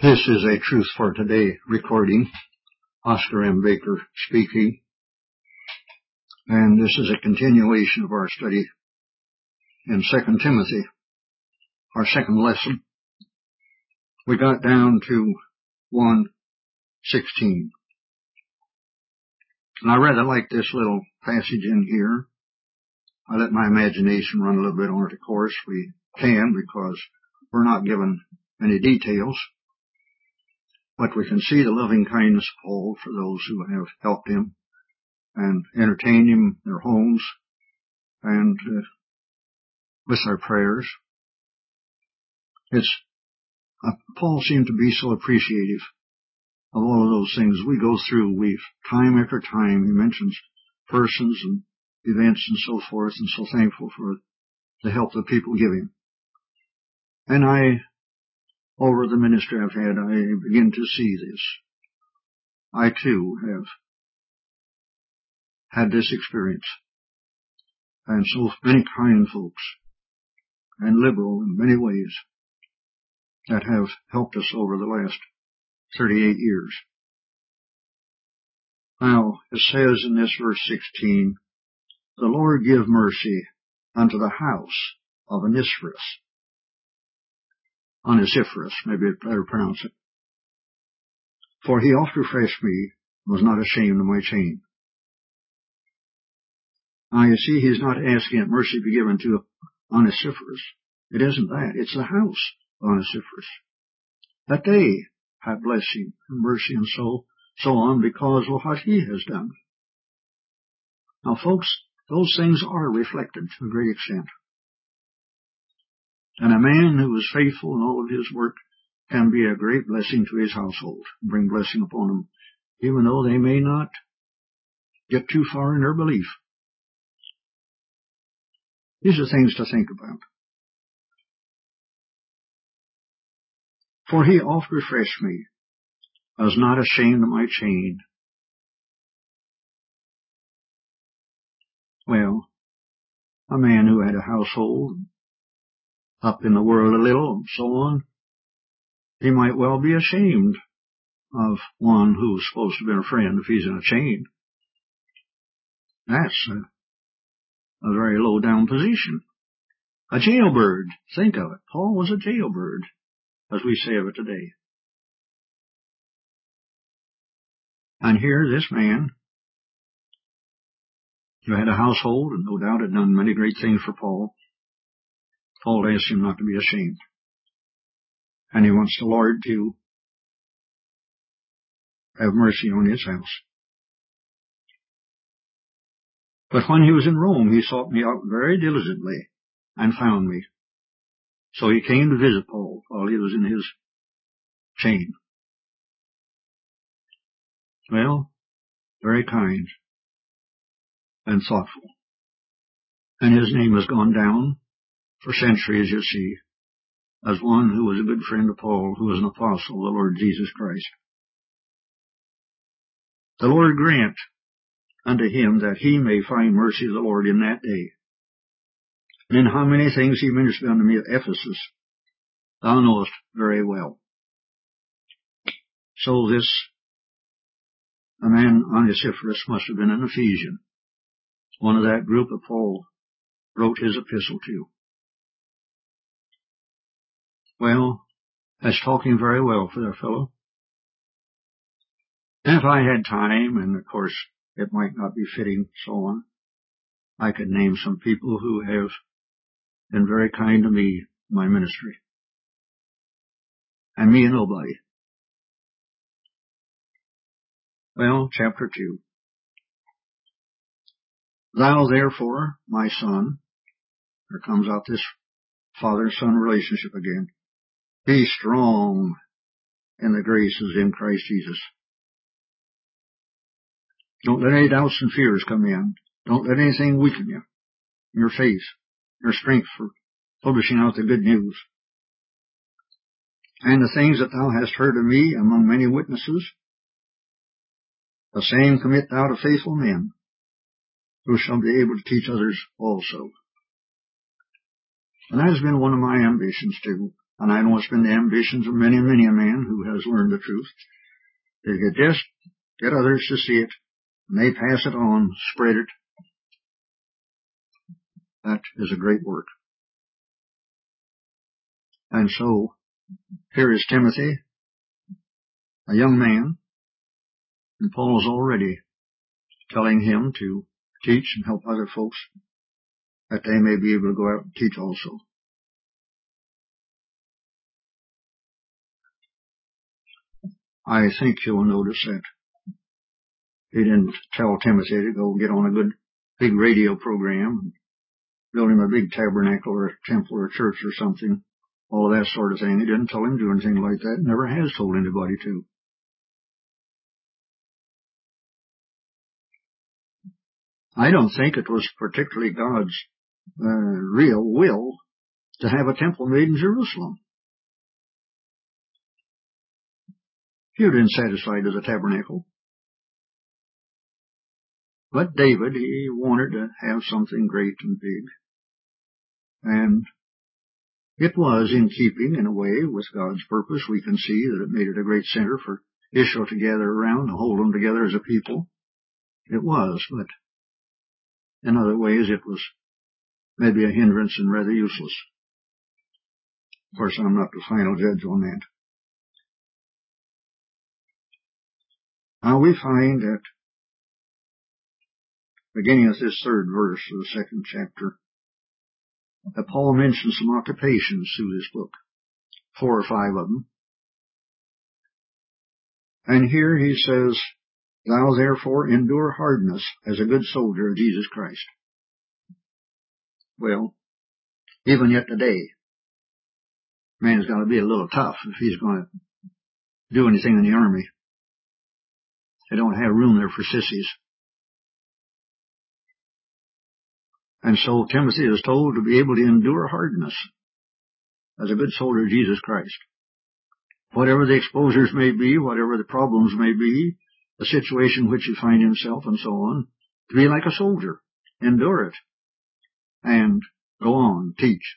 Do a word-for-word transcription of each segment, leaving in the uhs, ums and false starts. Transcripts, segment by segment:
This is a Truth for Today recording. Oscar M. Baker speaking. And this is a continuation of our study in Second Timothy, our second lesson. We got down to one sixteen. And I rather like this little passage in here. I let my imagination run a little bit on it, of course. We can, because we're not given any details. But we can see the loving kindness of Paul for those who have helped him and entertained him in their homes and uh, with their prayers. It's uh, Paul seemed to be so appreciative of all of those things we go through. We've time after time he mentions persons and events and so forth, and so thankful for the help that people give him. And I Over the ministry I've had, I begin to see this. I, too, have had this experience. And so many kind folks, and liberal in many ways, that have helped us over the last thirty-eight years. Now, it says in this verse sixteen, "The Lord give mercy unto the house of Onesiphorus." Onesiphorus, maybe I'd better pronounce it. "For he oft refreshed me, and was not ashamed of my chain." Now you see, he's not asking that mercy be given to Onesiphorus. It isn't that. It's the house of Onesiphorus. That they have blessing and mercy and so, so on because of what he has done. Now folks, those things are reflected to a great extent. And a man who is faithful in all of his work can be a great blessing to his household, and bring blessing upon them, even though they may not get too far in their belief. These are things to think about. "For he oft refreshed me, I was not ashamed of my chain." Well, a man who had a household, up in the world a little, and so on, he might well be ashamed of one who's supposed to be a friend if he's in a chain. That's a, a very low-down position. A jailbird. Think of it. Paul was a jailbird, as we say of it today. And here, this man, who had a household and no doubt had done many great things for Paul, Paul asked him not to be ashamed. And he wants the Lord to have mercy on his house. "But when he was in Rome, he sought me out very diligently and found me." So he came to visit Paul while he was in his chain. Well, very kind and thoughtful. And his name has gone down for centuries, you see, as one who was a good friend of Paul, who was an apostle of the Lord Jesus Christ. "The Lord grant unto him that he may find mercy of the Lord in that day. And in how many things he ministered unto me at Ephesus, thou knowest very well." So this, a man Onesiphorus, must have been an Ephesian, one of that group that Paul wrote his epistle to. Well, that's talking very well for that fellow. And if I had time, and of course it might not be fitting, so on, I could name some people who have been very kind to me in my ministry. And me a nobody. Well, chapter two. "Thou therefore, my son," there comes out this father-son relationship again, "be strong in the graces in Christ Jesus." Don't let any doubts and fears come in. Don't let anything weaken you, your faith, your strength for publishing out the good news. "And the things that thou hast heard of me among many witnesses, the same commit thou to faithful men, who shall be able to teach others also." And that has been one of my ambitions, too. and I know it's been the ambitions of many, many a man who has learned the truth, they could just get others to see it, and they pass it on, spread it. That is a great work. And so, here is Timothy, a young man, and Paul is already telling him to teach and help other folks that they may be able to go out and teach also. I think you'll notice that he didn't tell Timothy to go get on a good big radio program and build him a big tabernacle or a temple or a church or something, all of that sort of thing. He didn't tell him to do anything like that. Never has told anybody to. I don't think it was particularly God's uh, real will to have a temple made in Jerusalem. He had been satisfied with the tabernacle. But David, he wanted to have something great and big. And it was in keeping, in a way, with God's purpose. We can see that it made it a great center for Israel to gather around, to hold them together as a people. It was, but in other ways it was maybe a hindrance and rather useless. Of course, I'm not the final judge on that. Now we find that, beginning at this third verse of the second chapter, that Paul mentions some occupations through this book, four or five of them. And here he says, "Thou therefore endure hardness as a good soldier of Jesus Christ." Well, even yet today, man's got to be a little tough if he's going to do anything in the army. They don't have room there for sissies. And so Timothy is told to be able to endure hardness as a good soldier of Jesus Christ. Whatever the exposures may be, whatever the problems may be, the situation in which he finds himself and so on, to be like a soldier, endure it, and go on, teach.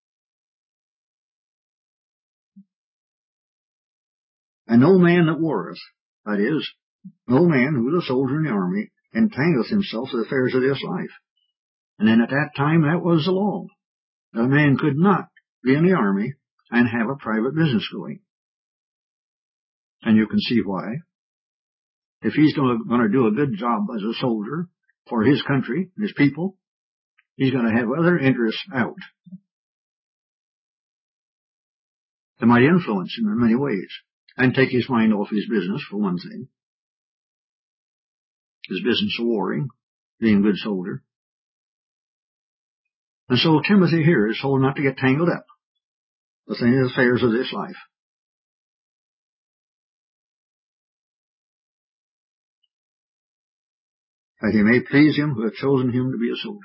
And no man that warreth, that is, no man who is a soldier in the army, entangleth himself with the affairs of this life. And then at that time, that was the law. A man could not be in the army and have a private business going. And you can see why. If he's going to do a good job as a soldier for his country, his people, he's going to have other interests out that might influence him in many ways and take his mind off his business, for one thing. His business of warring, being a good soldier. And so Timothy here is told not to get tangled up with any of the affairs of this life. That he may please him who hath chosen him to be a soldier.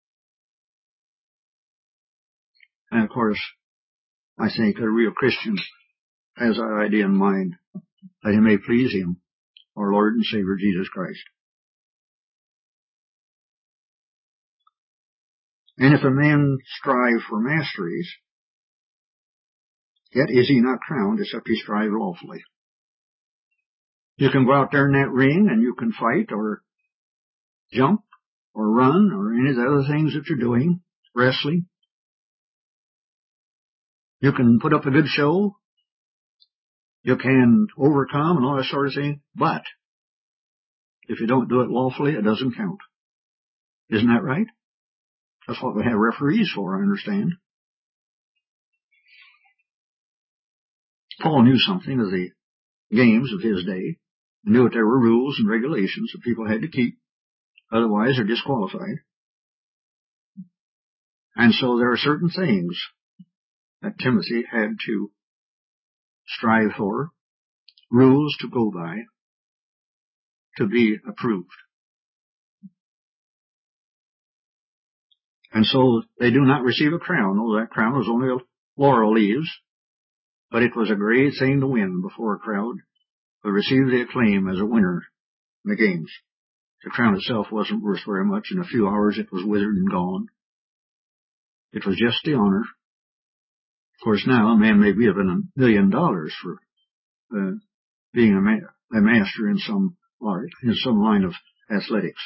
And of course, I think a real Christian has that idea in mind, that he may please him, our Lord and Savior Jesus Christ. And if a man strive for masteries, yet is he not crowned except he strive lawfully. You can go out there in that ring and you can fight or jump or run or any of the other things that you're doing, wrestling. You can put up a good show. You can overcome and all that sort of thing. But if you don't do it lawfully, it doesn't count. Isn't that right? That's what we have referees for, I understand. Paul knew something of the games of his day. He knew that there were rules and regulations that people had to keep. Otherwise, they're disqualified. And so there are certain things that Timothy had to strive for, rules to go by, to be approved. And so they do not receive a crown. Oh, that crown was only laurel leaves, but it was a great thing to win before a crowd, to receive the acclaim as a winner in the games. The crown itself wasn't worth very much. In a few hours it was withered and gone. It was just the honor Of course, now a man may be given a million dollars for uh, being a, ma- a master in some art, in some line of athletics.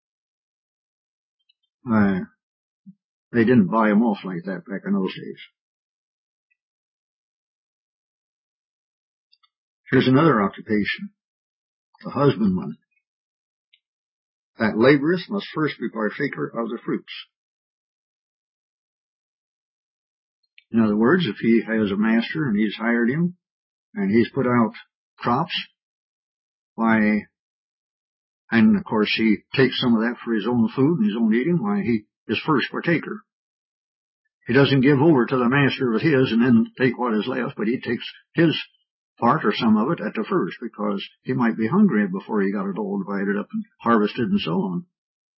Uh, they didn't buy him off like that back in those days. Here's another occupation, the husbandman. That laboreth must first be partaker of the fruits. In other words, if he has a master and he's hired him and he's put out crops, why, and of course he takes some of that for his own food and his own eating, why, he is first partaker. He doesn't give over to the master with his and then take what is left, but he takes his part or some of it at the first, because he might be hungry before he got it all divided up and harvested and so on.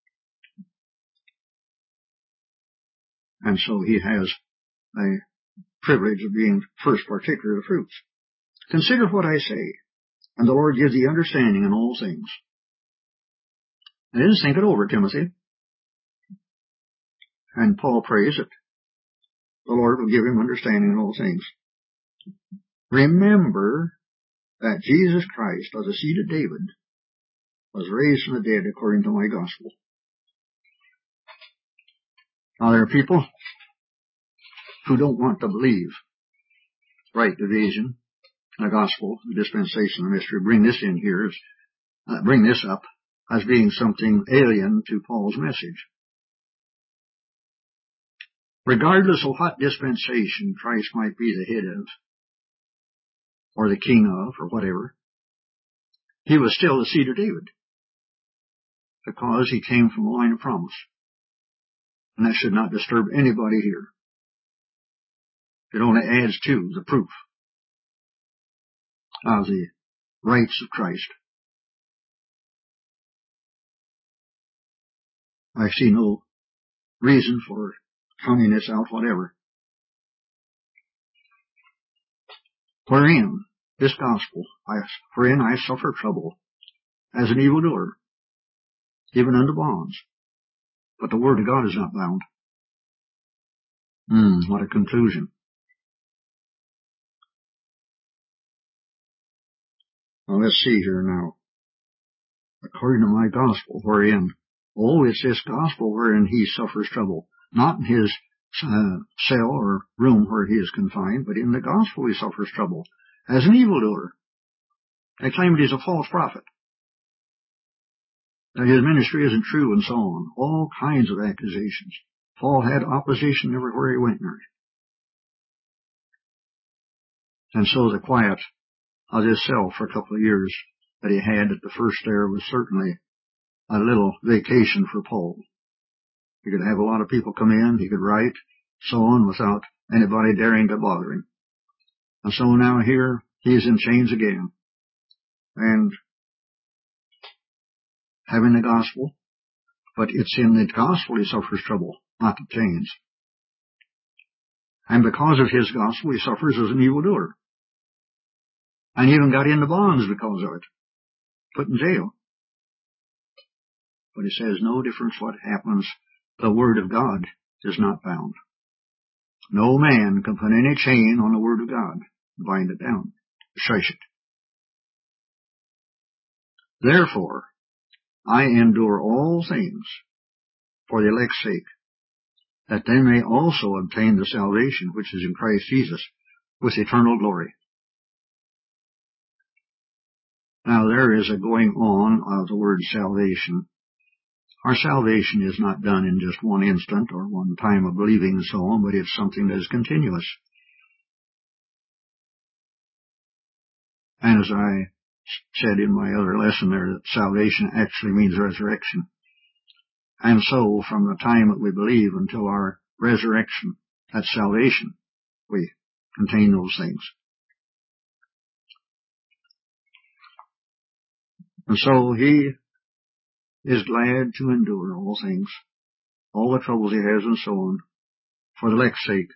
And so he has a privilege of being first partaker of the fruits. Consider what I say, and the Lord give thee understanding in all things. And just think it over, Timothy. And Paul prays that the Lord will give him understanding in all things. Remember that Jesus Christ, of the seed of David, was raised from the dead according to my gospel. Now there are people who don't want to believe right division, the gospel, the dispensation, the mystery. Bring this in here, uh, bring this up as being something alien to Paul's message. Regardless of what dispensation Christ might be the head of, or the king of, or whatever, he was still the seed of David, because he came from a line of promise. And that should not disturb anybody here. It only adds to the proof of the rights of Christ. I see no reason for counting this out whatever. Wherein, this gospel, I, wherein I suffer trouble as an evildoer, even unto bonds. But the word of God is not bound. Hmm, what a conclusion. Well, let's see here now. According to my gospel, wherein, oh, it's this gospel wherein he suffers trouble, not in his uh, cell or room where he is confined, but in the gospel he suffers trouble as an evildoer. They claim that he's a false prophet, that his ministry isn't true, and so on. All kinds of accusations. Paul had opposition everywhere he went. And so the quiet of his cell for a couple of years that he had at the first there was certainly a little vacation for Paul. He could have a lot of people come in, he could write, so on, without anybody daring to bother him. And so now here he is in chains again, and having the gospel, but it's in the gospel he suffers trouble, not the chains. And because of his gospel he suffers as an evildoer, and even got into bonds because of it, put in jail. But he says no difference what happens, the word of God is not bound. No man can put any chain on the word of God, bind it down, shush it. Therefore, I endure all things for the elect's sake, that they may also obtain the salvation which is in Christ Jesus with eternal glory. Now there is a going on of the word salvation. Our salvation is not done in just one instant or one time of believing and so on, but it's something that is continuous. And as I said in my other lesson there, that salvation actually means resurrection. And so from the time that we believe until our resurrection, that's salvation. We contain those things. And so he is glad to endure all things, all the troubles he has and so on, for the elect's sake.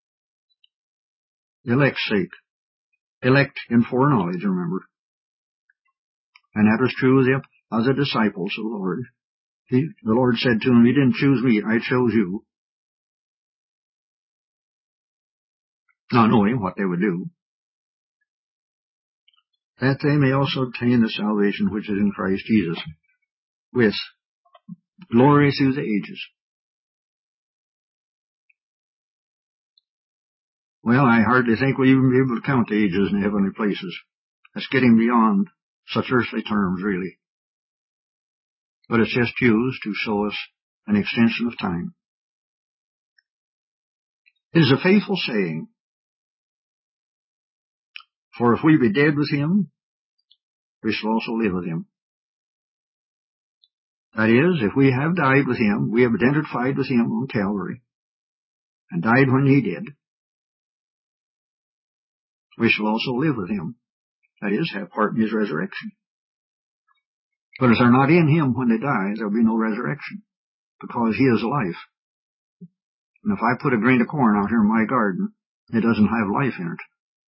The elect's sake. Elect in foreknowledge, remember. And that was true of the, of the disciples of the Lord. He, the Lord said to him, you didn't choose me, I chose you. not knowing what they would do, that they may also obtain the salvation which is in Christ Jesus, with glory through the ages. Well, I hardly think we'll even be able to count the ages in heavenly places. That's getting beyond such earthly terms, really. But it's just used to show us an extension of time. It is a faithful saying, for if we be dead with him, we shall also live with him. That is, if we have died with him, we have identified with him on Calvary, and died when he did, we shall also live with him. That is, have part in his resurrection. But if they're not in him when they die, there'll be no resurrection, because he is life. And if I put a grain of corn out here in my garden, it doesn't have life in it.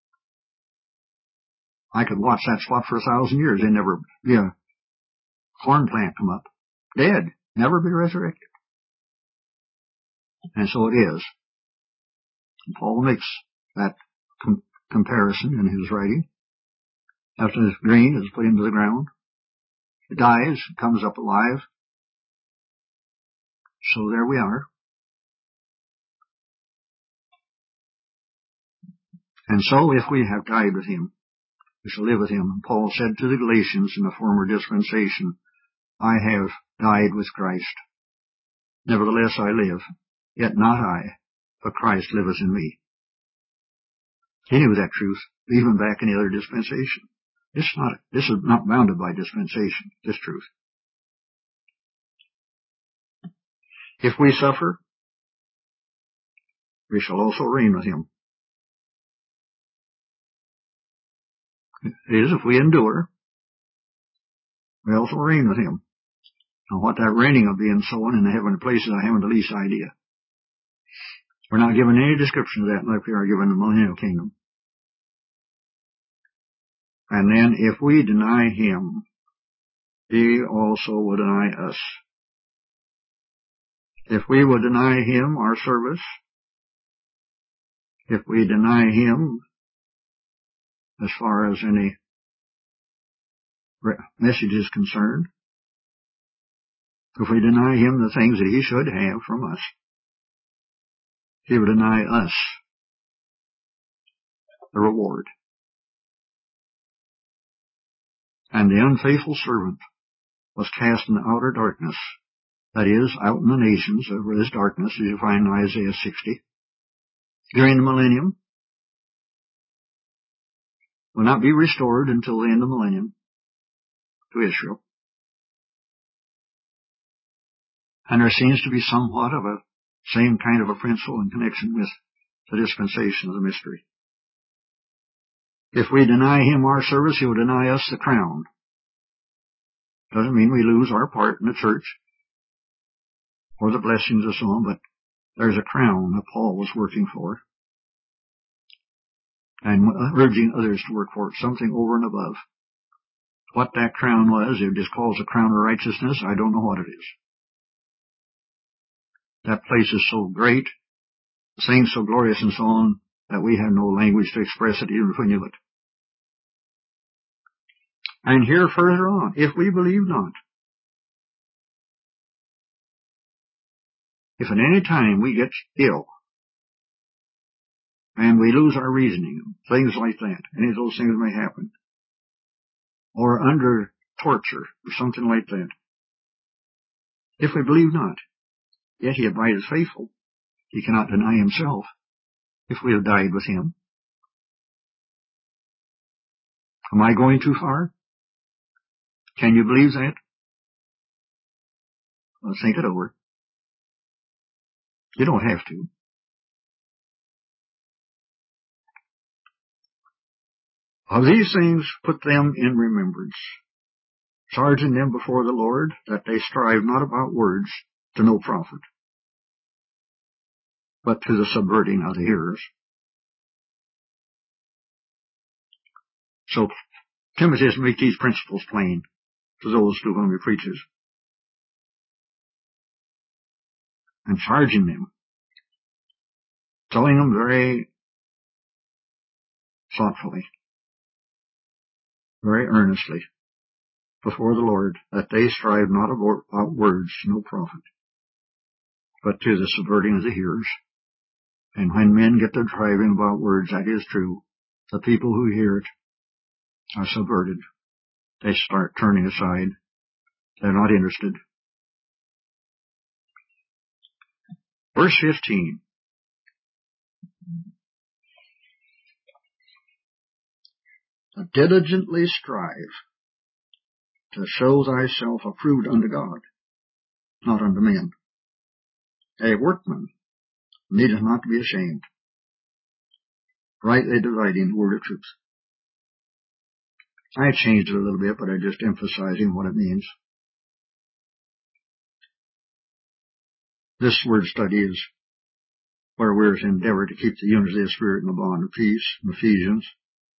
I could watch that spot for a thousand years and never be a corn plant come up. Dead. Never be resurrected. And so it is. And Paul makes that com- comparison in his writing. After this grain is put into the ground, it dies, it comes up alive. So there we are. And so if we have died with him, we shall live with him. And Paul said to the Galatians in the former dispensation, I have died with Christ. Nevertheless I live, yet not I, but Christ liveth in me. He knew that truth, even back in the other dispensation. This is not, this is not bounded by dispensation, this truth. If we suffer, we shall also reign with him. It is, if we endure, we also reign with him. Now, what that reigning will be and so on in the heavenly places, I haven't the least idea. We're not given any description of that like we are given the millennial kingdom. And then, if we deny him, he also will deny us. If we will deny him our service, if we deny him as far as any message is concerned, if we deny him the things that he should have from us, he will deny us the reward. And the unfaithful servant was cast in outer darkness, that is, out in the nations, where is darkness, as you find in Isaiah sixty. During the millennium, will not be restored until the end of the millennium to Israel. And there seems to be somewhat of a same kind of a principle in connection with the dispensation of the mystery. If we deny him our service, he will deny us the crown. Doesn't mean we lose our part in the church or the blessings and so on, but there's a crown that Paul was working for and urging others to work for it, something over and above. What that crown was, it just calls a crown of righteousness, I don't know what it is. That place is so great, things so glorious and so on, that we have no language to express it even if we knew it. And here further on, if we believe not, if at any time we get ill, and we lose our reasoning, things like that, any of those things may happen, or under torture, or something like that, if we believe not, yet he abideth faithful, he cannot deny himself, if we have died with him. Am I going too far? Can you believe that? Well, think it over. You don't have to. Of these things put them in remembrance, charging them before the Lord, that they strive not about words to no profit, but to the subverting of the hearers. So Timothy has to make these principles plain to those to whom he preaches, and charging them, telling them very thoughtfully, very earnestly, before the Lord, that they strive not about words to no profit, but to the subverting of the hearers. And when men get to striving about words, that is true, the people who hear it are subverted. They start turning aside. They're not interested. Verse fifteen. To diligently strive to show thyself approved unto God, not unto men. A workman needeth not to be ashamed, rightly dividing the word of truth. I changed it a little bit, but I'm just emphasizing what it means. This word study is where we're to endeavor to keep the unity of the Spirit in the bond of peace, in Ephesians.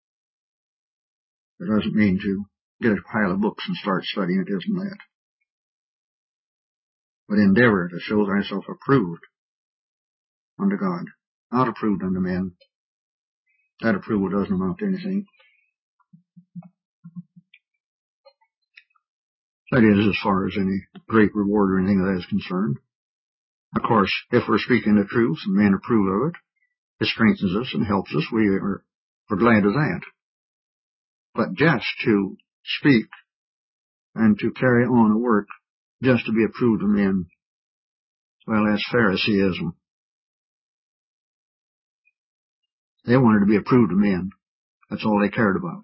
It doesn't mean to get a pile of books and start studying. It isn't that. But endeavor to show thyself approved unto God, not approved unto men. That approval doesn't amount to anything. That is, as far as any great reward or anything of that is concerned. Of course, if we're speaking the truth and men approve of it, it strengthens us and helps us. We are we're glad of that. But just to speak and to carry on a work just to be approved of men, well, that's Phariseeism. They wanted to be approved of men. That's all they cared about.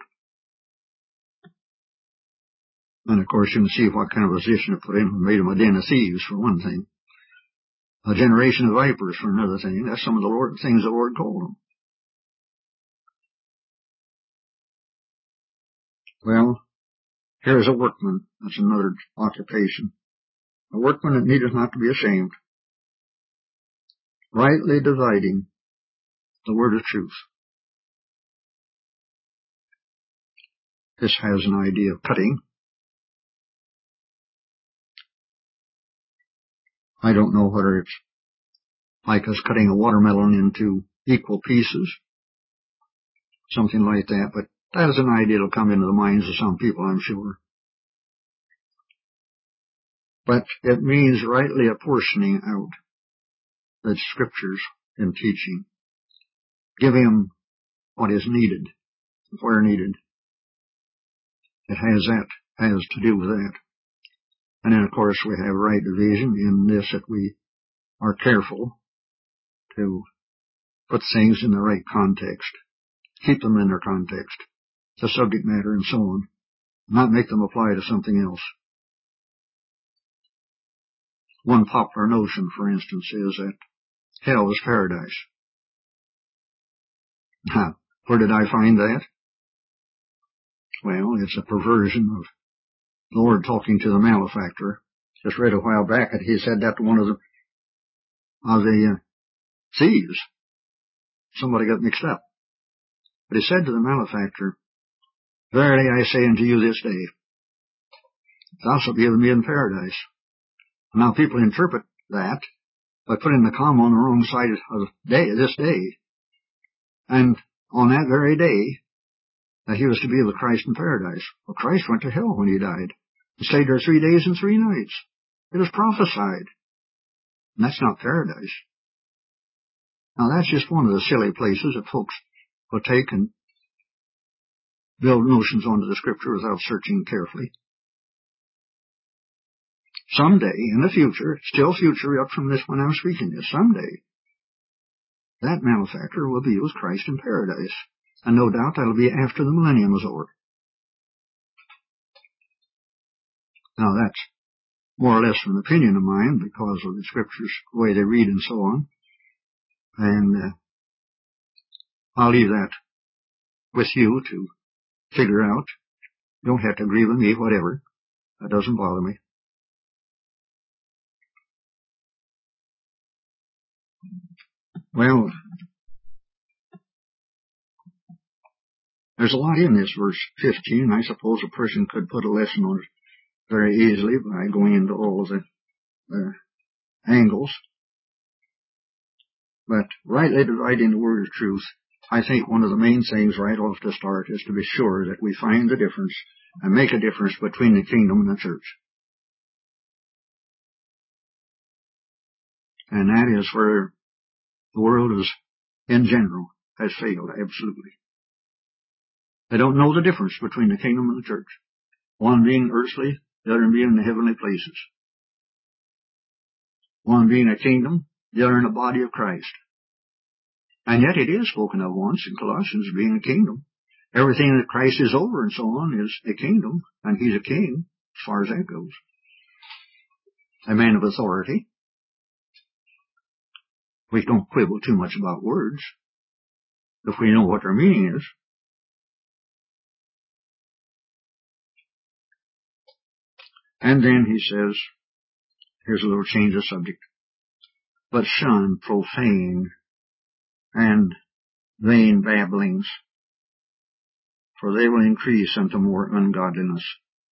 And of course, you can see what kind of position it put in. Made them a den of thieves, for one thing. A generation of vipers, for another thing. That's some of the Lord, things the Lord called them. Well, here's a workman. That's another occupation. A workman that needeth not to be ashamed, rightly dividing the word of truth. This has an idea of cutting. I don't know whether it's like us cutting a watermelon into equal pieces, something like that, but that is an idea that will come into the minds of some people, I'm sure. But it means rightly apportioning out the scriptures in teaching, giving them what is needed, where needed. It has that, has to do with that. And then, of course, we have right division in this, that we are careful to put things in the right context, keep them in their context, the subject matter and so on, not make them apply to something else. One popular notion, for instance, is that hell is paradise. Now, where did I find that? Well, it's a perversion of the Lord talking to the malefactor. Just read a while back that he said that to one of the, of the uh, thieves. Somebody got mixed up. But he said to the malefactor, verily I say unto you this day, thou shalt be with me in paradise. Now people interpret that by putting the comma on the wrong side of day, this day. And on that very day, that he was to be with Christ in paradise. Well, Christ went to hell when he died. He stayed there three days and three nights. It was prophesied. And that's not paradise. Now that's just one of the silly places that folks will take and build notions onto the scripture without searching carefully. Someday, in the future, still future up from this when I'm speaking this, someday, that malefactor will be with Christ in paradise. And no doubt that'll be after the millennium is over. Now that's more or less an opinion of mine because of the scriptures, the way they read and so on. And uh, I'll leave that with you to figure out. You don't have to agree with me, whatever. That doesn't bother me. Well, there's a lot in this verse fifteen. I suppose a person could put a lesson on it very easily by going into all the uh, angles. But rightly dividing the word of truth, I think one of the main things right off the start is to be sure that we find the difference and make a difference between the kingdom and the church. And that is where the world is, in general, has failed, absolutely. They don't know the difference between the kingdom and the church. One being earthly, the other being in the heavenly places. One being a kingdom, the other in the body of Christ. And yet it is spoken of once in Colossians being a kingdom. Everything that Christ is over and so on is a kingdom, and he's a king, as far as that goes. A man of authority. We don't quibble too much about words, if we know what their meaning is. And then he says, here's a little change of subject, but shun profane and vain babblings, for they will increase unto more ungodliness.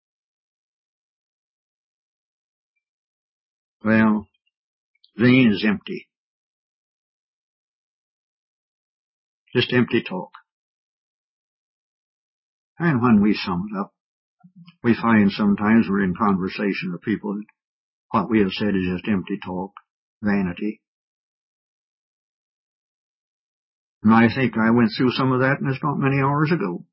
Well, vain is empty. Just empty talk. And when we sum it up, we find sometimes we're in conversation with people that what we have said is just empty talk, vanity. And I think I went through some of that, and it's not many hours ago.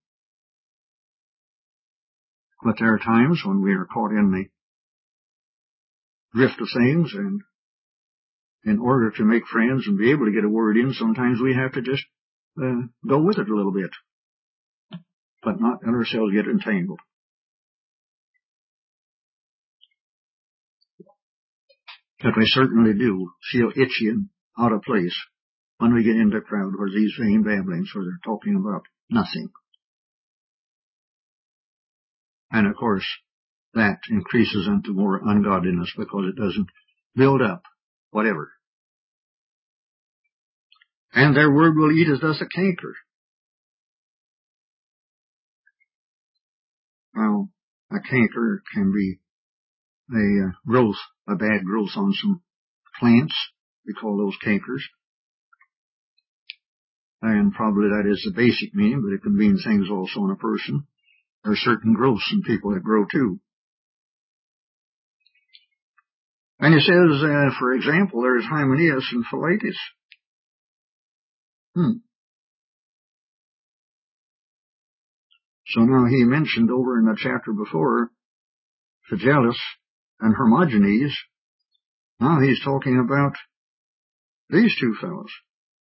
But there are times when we are caught in the drift of things, and in order to make friends and be able to get a word in, sometimes we have to just uh, go with it a little bit, but not let ourselves get entangled. But we certainly do feel itchy and out of place when we get into a crowd where these vain babblings, where they're talking about nothing. And of course, that increases into more ungodliness because it doesn't build up whatever. And their word will eat as does a canker. Well, a canker can be a uh, growth, a bad growth on some plants. We call those cankers. And probably that is the basic meaning, but it can mean things also in a person. There are certain growths in people that grow too. And he says, uh, for example, there's Hymenaeus and Philetus. Hmm. So now he mentioned over in the chapter before, Phygellus and Hermogenes. Now he's talking about these two fellows.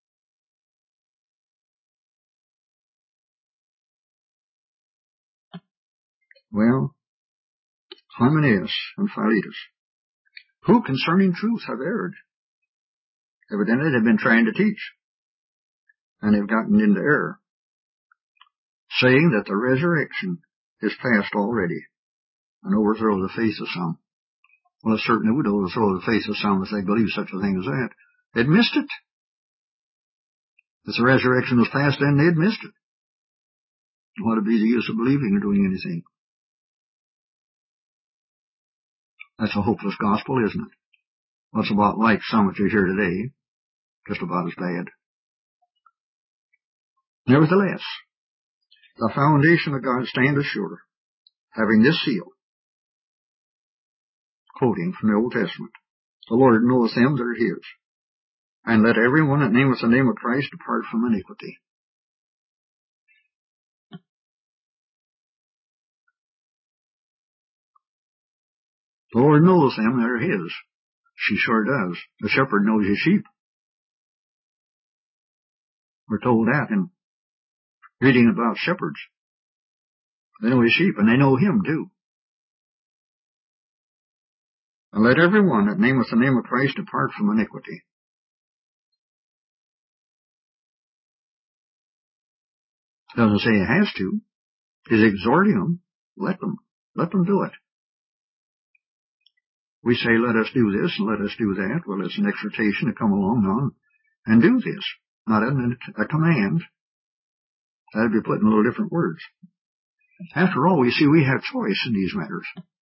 Well, Hymenaeus and Philetus, who concerning truth have erred. Evidently they've been trying to teach, and they've gotten into error, saying that the resurrection is past already, and overthrow the faith of some. Well, it certainly would overthrow the faith of some if they believe such a thing as that. They'd missed it. If the resurrection was past, then they'd missed it. What would be the use of believing or doing anything? That's a hopeless gospel, isn't it? Well, it's about like some that you hear today, just about as bad. Nevertheless, the foundation of God standeth sure, having this seal, quoting from the Old Testament, the Lord knoweth them that are his, and let every one that nameth the name of Christ depart from iniquity. The Lord knows them that are his. She sure does. The shepherd knows his sheep. We're told that in reading about shepherds. They know his sheep, and they know him too. And let every one that nameth the name of Christ depart from iniquity. Doesn't say he has to. He's exhorting them. Let them. Let them do it. We say, let us do this and let us do that. Well, it's an exhortation to come along now and do this. Not a, a command. That would be put in a little different words. After all, we see we have choice in these matters.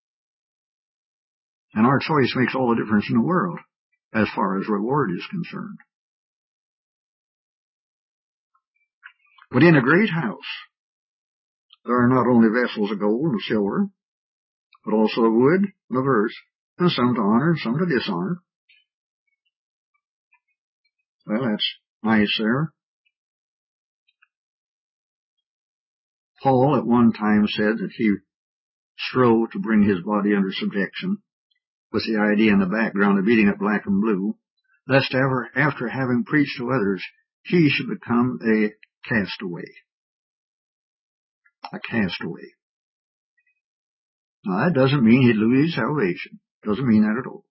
And our choice makes all the difference in the world as far as reward is concerned. But in a great house, there are not only vessels of gold and silver, but also of wood and of earth, and some to honor and some to dishonor. Well, that's nice there. Paul at one time said that he strove to bring his body under subjection, with the idea in the background of beating it black and blue, lest ever, after having preached to others, he should become a castaway. A castaway. Now, that doesn't mean he'd lose his salvation. Doesn't mean that at all.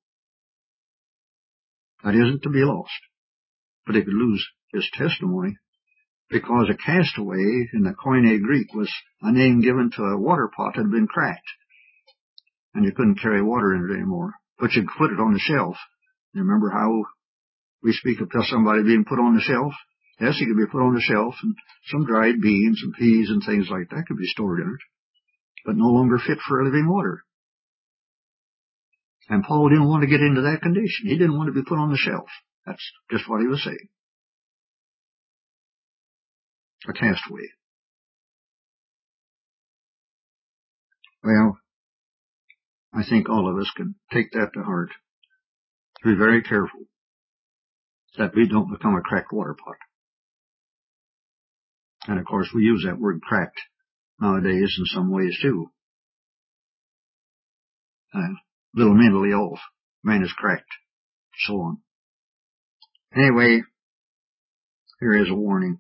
That isn't to be lost. But he could lose his testimony, because a castaway in the Koine Greek was a name given to a water pot that had been cracked, and you couldn't carry water in it anymore, but you could put it on the shelf. You remember how we speak of somebody being put on the shelf? Yes, he could be put on the shelf, and some dried beans and peas and things like that could be stored in it, but no longer fit for living water. And Paul didn't want to get into that condition. He didn't want to be put on the shelf. That's just what he was saying. A castaway. Well, I think all of us can take that to heart. Be very careful that we don't become a cracked water pot. And of course, we use that word cracked nowadays in some ways too. A little mentally off. Man is cracked. So on. Anyway, here is a warning.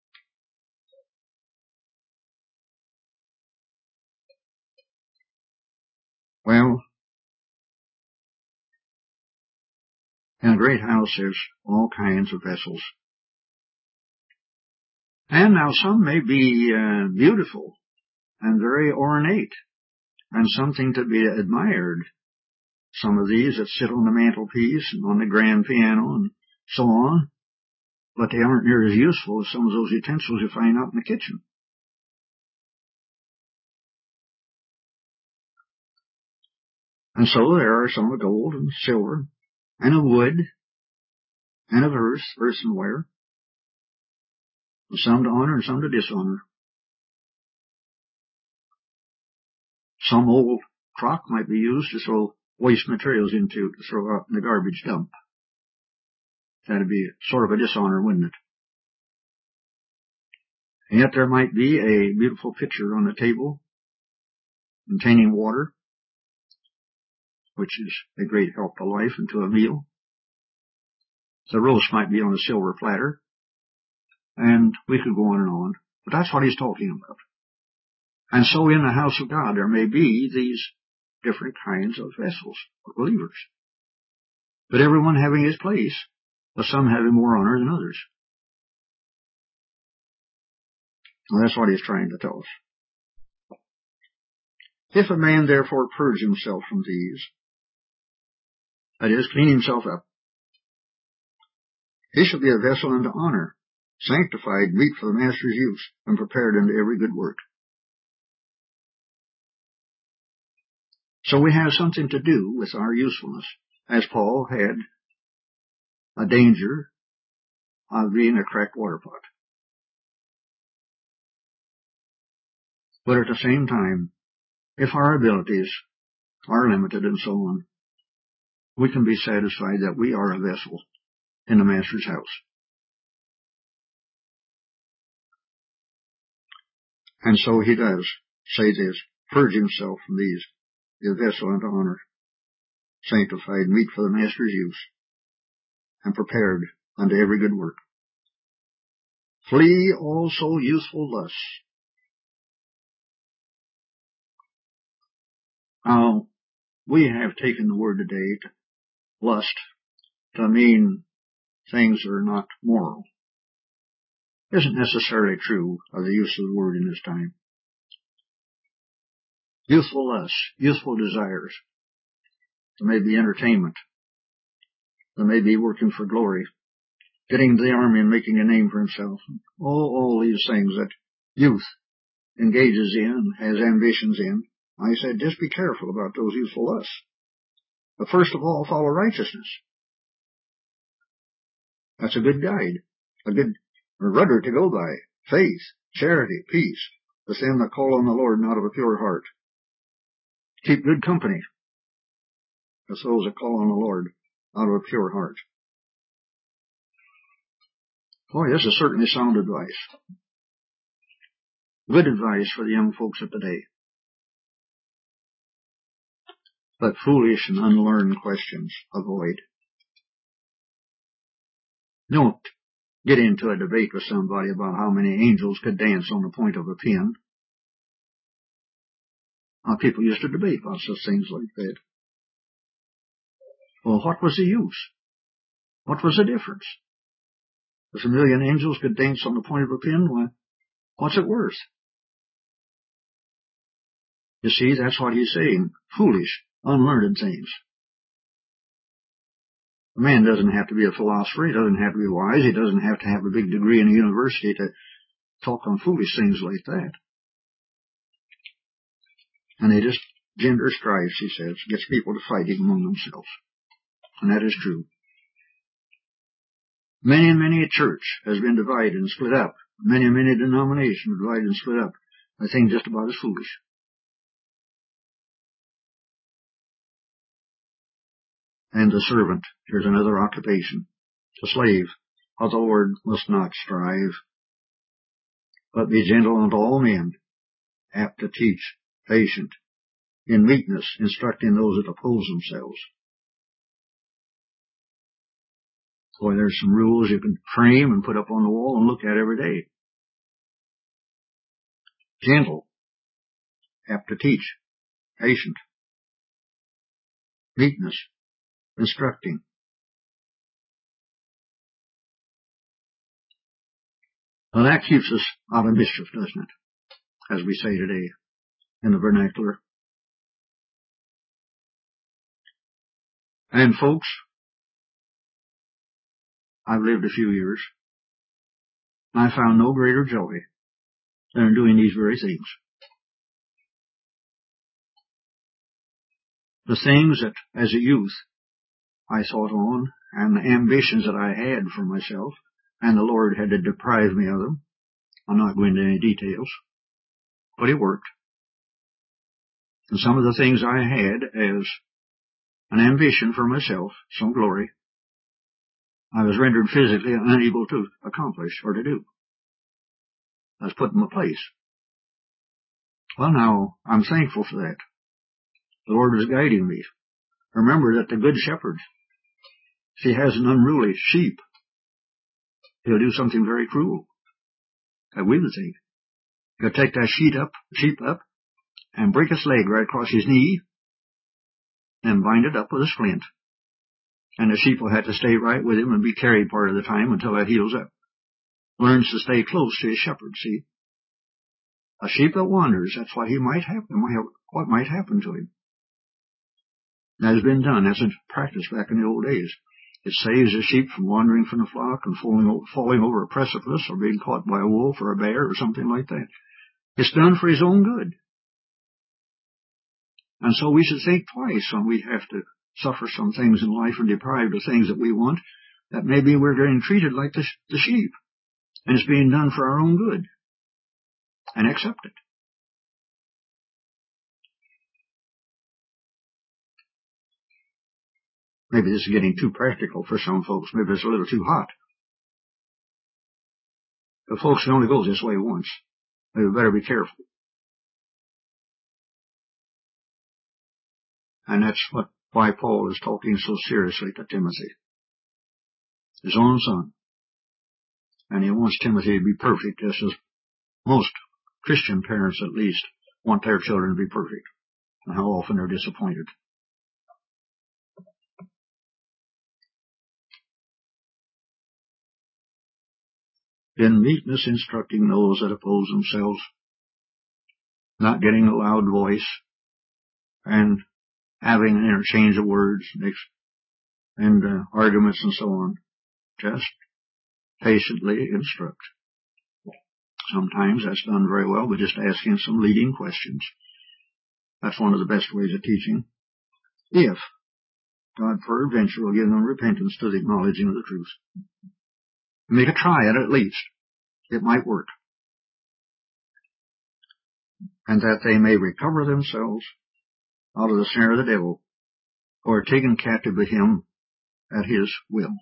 Well, in a great house there's all kinds of vessels. And now some may be uh, beautiful and very ornate and something to be admired. Some of these that sit on the mantelpiece and on the grand piano and so on, but they aren't near as useful as some of those utensils you find out in the kitchen. And so there are some of gold and silver and of wood and of earth, earthenware, some to honor and some to dishonor. Some old crock might be used to throw waste materials into, to throw out in the garbage dump. That'd be sort of a dishonor, wouldn't it? And yet there might be a beautiful pitcher on the table containing water, which is a great help to life and to a meal. The roast might be on a silver platter, and we could go on and on. But that's what he's talking about. And so in the house of God there may be these different kinds of vessels for believers. But everyone having his place, but some having more honor than others. Well, that's what he's trying to tell us. If a man therefore purge himself from these, that is, clean himself up, he shall be a vessel unto honor, sanctified, meet for the master's use, and prepared unto every good work. So we have something to do with our usefulness, as Paul had a danger of being a cracked water pot. But at the same time, if our abilities are limited and so on, we can be satisfied that we are a vessel in the Master's house. And so he does say this, purge himself from these, be a vessel unto honor, sanctified, meet for the Master's use, and prepared unto every good work. Flee also youthful lusts. Now, we have taken the word today, lust, to mean things that are not moral. Isn't necessarily true of the use of the word in this time. Youthful lusts, youthful desires. There may be entertainment. There may be working for glory, getting into the army and making a name for himself. All, all these things that youth engages in, has ambitions in. I said, just be careful about those youthful lusts. But first of all, follow righteousness. That's a good guide, a good rudder to go by. faith, charity, peace, with them that call on the Lord and out of a pure heart. Keep good company with those that call on the Lord out of a pure heart. Boy, this is certainly sound advice. Good advice for the young folks of today. But foolish and unlearned questions avoid. Don't get into a debate with somebody about how many angels could dance on the point of a pin. Now, people used to debate about such things like that. Well, what was the use? What was the difference? If a million angels could dance on the point of a pin, well, what's it worth? You see, that's what he's saying. Foolish, unlearned things. A man doesn't have to be a philosopher. He doesn't have to be wise. He doesn't have to have a big degree in a university to talk on foolish things like that. And they just gender strife, he says, gets people to fighting among themselves. And that is true. Many and many a church has been divided and split up. Many and many denominations divided and split up. I think just about as foolish. And the servant, here's another occupation. The slave of the Lord must not strive, but be gentle unto all men, apt to teach, patient, in meekness, instructing those that oppose themselves. Boy, there's some rules you can frame and put up on the wall and look at every day. Gentle, apt to teach, patient, meekness, instructing. Well, that keeps us out of mischief, doesn't it? As we say today in the vernacular. And folks, I've lived a few years. I found no greater joy than in doing these very things. The things that, as a youth, I thought on, and the ambitions that I had for myself, and the Lord had to deprive me of them. I'm not going into any details, but it worked. And some of the things I had as an ambition for myself, some glory, I was rendered physically unable to accomplish or to do. I was put in my place. Well, now, I'm thankful for that. The Lord was guiding me. Remember that the good shepherd, if he has an unruly sheep, he'll do something very cruel. That we would think. He'll take that sheep up, sheep up, and break his leg right across his knee, and bind it up with a splint. And the sheep will have to stay right with him and be carried part of the time until that heals up. Learns to stay close to his shepherd, see? A sheep that wanders, that's what he might happen, what might happen to him. That has been done. That's a practice back in the old days. It saves the sheep from wandering from the flock and falling, falling over a precipice or being caught by a wolf or a bear or something like that. It's done for his own good. And so we should think twice when we have to suffer some things in life and deprived of things that we want, that maybe we're getting treated like the, the sheep, and it's being done for our own good, and accept it. Maybe this is getting too practical for some folks. Maybe it's a little too hot. But folks, it only goes this way once. We better be careful. And that's what why Paul is talking so seriously to Timothy, his own son. And he wants Timothy to be perfect, just as most Christian parents, at least, want their children to be perfect. And how often they're disappointed. In meekness instructing those that oppose themselves, not getting a loud voice, and having an interchange of words and uh, arguments and so on. Just patiently instruct. Sometimes that's done very well by just asking some leading questions. That's one of the best ways of teaching. If God peradventure will give them repentance to the acknowledging of the truth. Make a try at it at least. It might work. and that they may recover themselves out of the snare of the devil, who are taken captive by him at his will.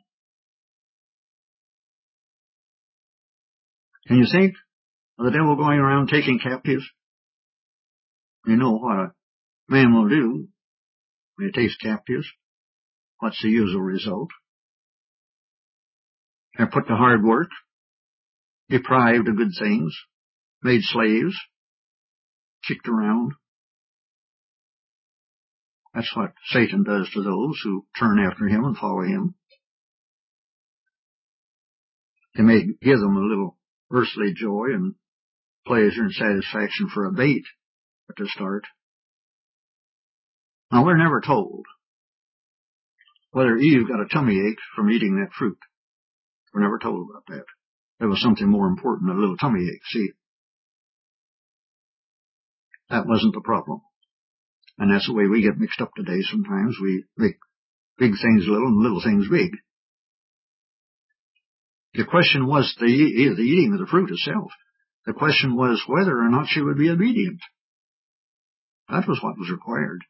Can you think of the devil going around taking captives? You know what a man will do when he takes captives. What's the usual result? They're put to hard work, deprived of good things, made slaves, kicked around. That's what Satan does to those who turn after him and follow him. He may give them a little earthly joy and pleasure and satisfaction for a bait at the start. Now, we're never told whether Eve got a tummy ache from eating that fruit. We're never told about that. There was something more important than a little tummy ache. See, that wasn't the problem. And that's the way we get mixed up today sometimes. We make big things little and little things big. The question was the, the eating of the fruit itself. The question was whether or not she would be obedient. That was what was required.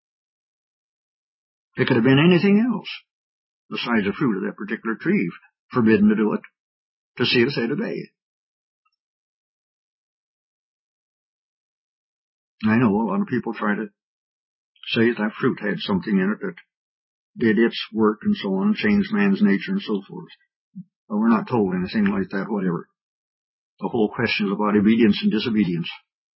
It could have been anything else besides the fruit of that particular tree, forbidden to do it, to see if they'd obey. I know a lot of people try to say that fruit had something in it that did its work and so on, changed man's nature and so forth. But we're not told anything like that, whatever. The whole question is about obedience and disobedience.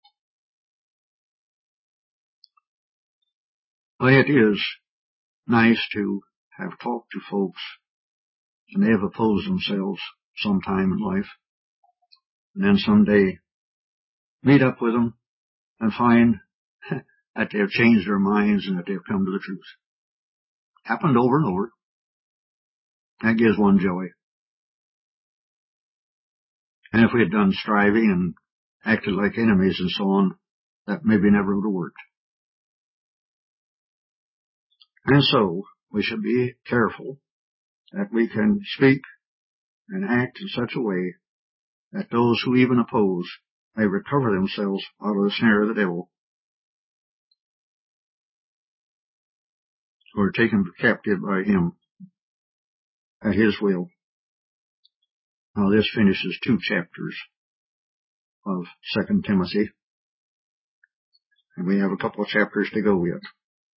Well, it is nice to have talked to folks, and they have opposed themselves sometime in life, and then someday meet up with them and find that they've changed their minds and that they've come to the truth. Happened over and over. That gives one joy. And if we had done striving and acted like enemies and so on, that maybe never would have worked. And so, we should be careful that we can speak and act in such a way that those who even oppose may recover themselves out of the snare of the devil, who are taken captive by him at his will. Now this finishes two chapters of Second Timothy, and we have a couple of chapters to go yet.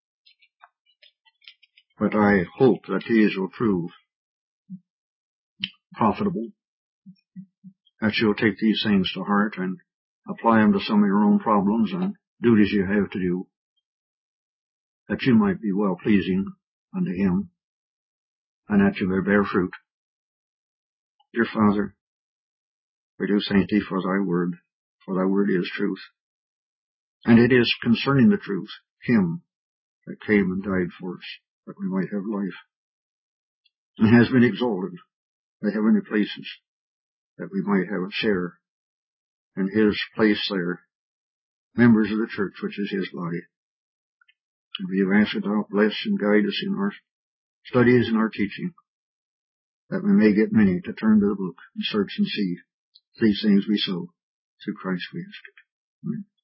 But I hope that these will prove profitable, that you'll take these things to heart and apply them to some of your own problems and duties you have to do, that you might be well-pleasing unto him, and that you may bear fruit. Dear Father, we do thank thee for thy word, for thy word is truth. And it is concerning the truth, him that came and died for us, that we might have life, and has been exalted to heavenly places, that we might have a share in his place there, members of the church, which is his body. And we have asked that thou bless and guide us in our studies and our teaching, that we may get many to turn to the book and search and see these things we sow. Through Christ we ask it. Amen.